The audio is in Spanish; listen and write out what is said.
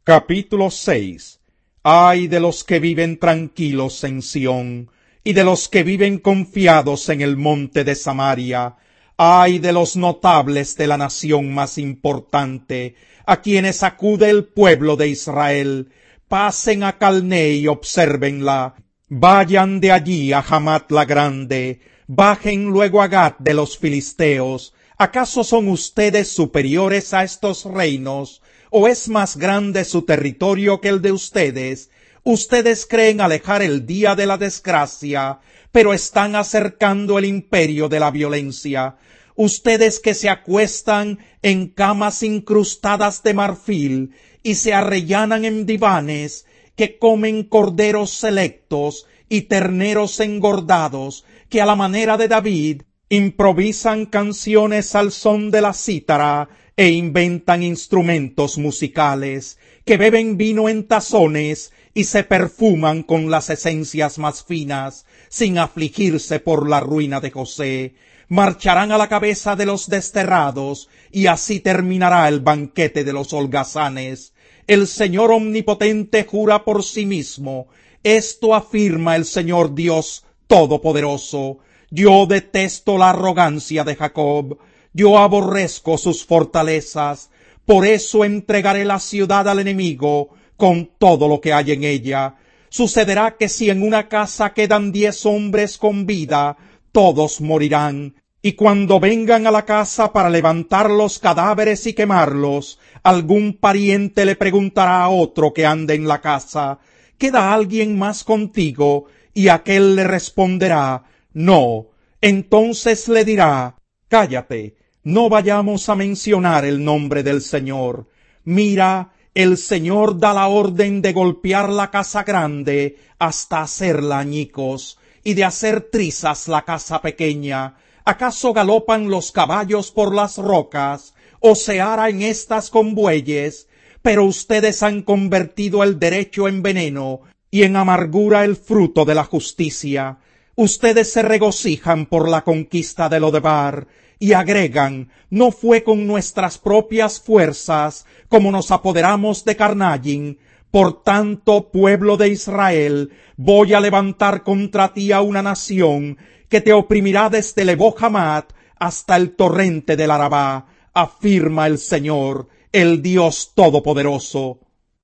Capítulo 6. Ay de los que viven tranquilos en Sión, y de los que viven confiados en el monte de Samaria. Ay de los notables de la nación más importante, a quienes acude el pueblo de Israel. Pasen a Calné y obsérvenla. Vayan de allí a Hamat la grande. Bajen luego a Gat de los filisteos. ¿Acaso son ustedes superiores a estos reinos? ¿O es más grande su territorio que el de ustedes? Ustedes creen alejar el día de la desgracia, pero están acercando el imperio de la violencia. Ustedes que se acuestan en camas incrustadas de marfil y se arrellanan en divanes, que comen corderos selectos y terneros engordados, que a la manera de David improvisan canciones al son de la cítara e inventan instrumentos musicales, que beben vino en tazones y se perfuman con las esencias más finas, sin afligirse por la ruina de José. Marcharán a la cabeza de los desterrados, y así terminará el banquete de los holgazanes. El Señor omnipotente jura por sí mismo. Esto afirma el Señor Dios Todopoderoso. Yo detesto la arrogancia de Jacob. Yo aborrezco sus fortalezas. Por eso entregaré la ciudad al enemigo con todo lo que hay en ella. Sucederá que si en una casa quedan 10 hombres con vida, todos morirán. Y cuando vengan a la casa para levantar los cadáveres y quemarlos, algún pariente le preguntará a otro que ande en la casa: ¿queda alguien más contigo? Y aquél le responderá: no. Entonces le dirá: cállate, no vayamos a mencionar el nombre del Señor. Mira, el Señor da la orden de golpear la casa grande hasta hacerla añicos, y de hacer trizas la casa pequeña. ¿Acaso galopan los caballos por las rocas, o se aran éstas con bueyes? Pero ustedes han convertido el derecho en veneno, y en amargura el fruto de la justicia. Ustedes se regocijan por la conquista de Lodebar, y agregan: no fue con nuestras propias fuerzas como nos apoderamos de Carnayim. Por tanto, pueblo de Israel, voy a levantar contra ti a una nación que te oprimirá desde Lebo Hamat hasta el torrente del Arabá, afirma el Señor, el Dios Todopoderoso.